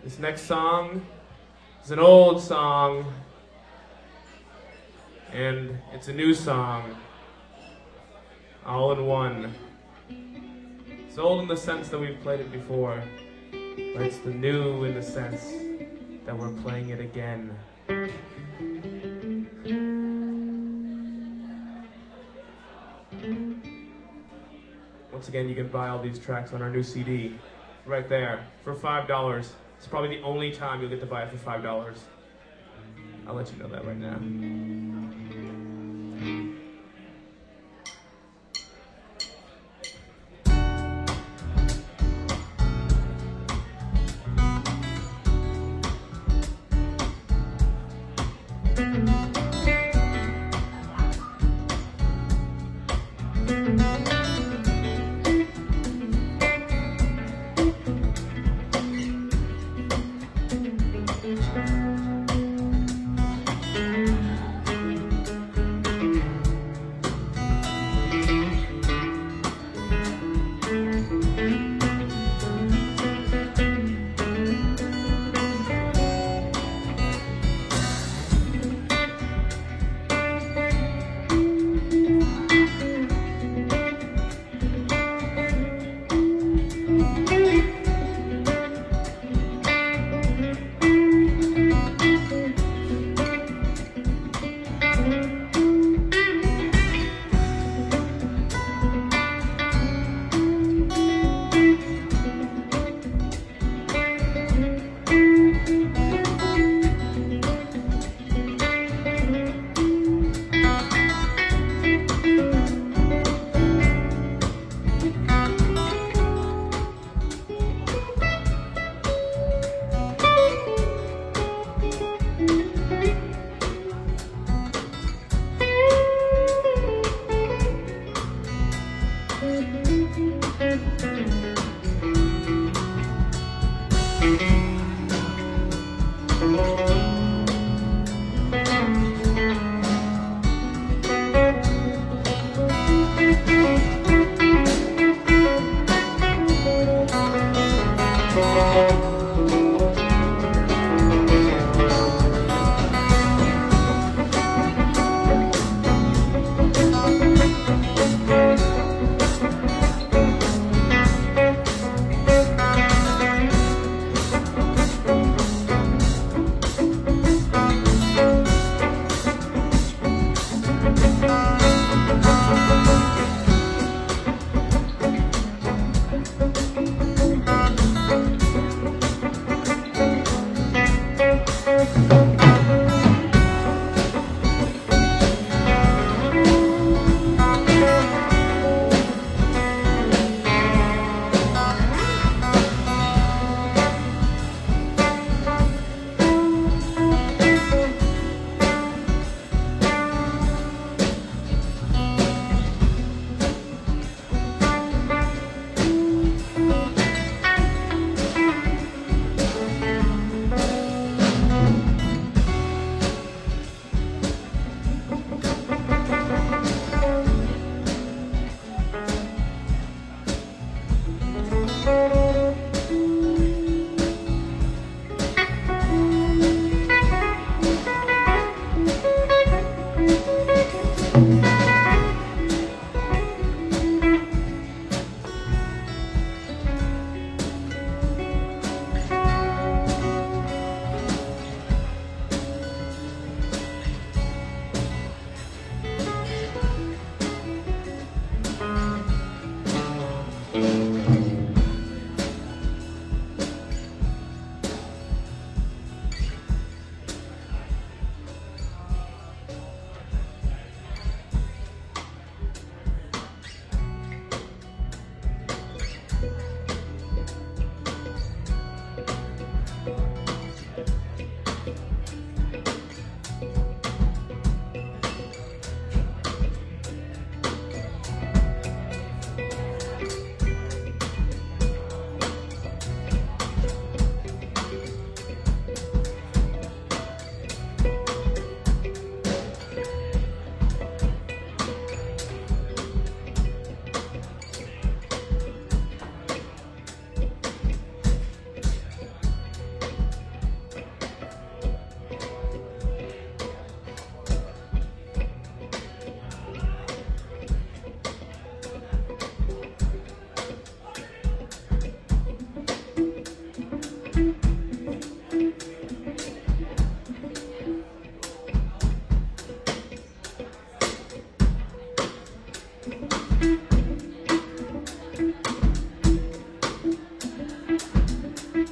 This next song is an old song, and it's a new song, all in one. It's old in the sense that we've played it before, but it's the new in the sense that we're playing it again. Once again, you can buy all these tracks on our new CD, right there, for $5. It's probably the only time you'll get to buy it for $5. I'll let you know that right now.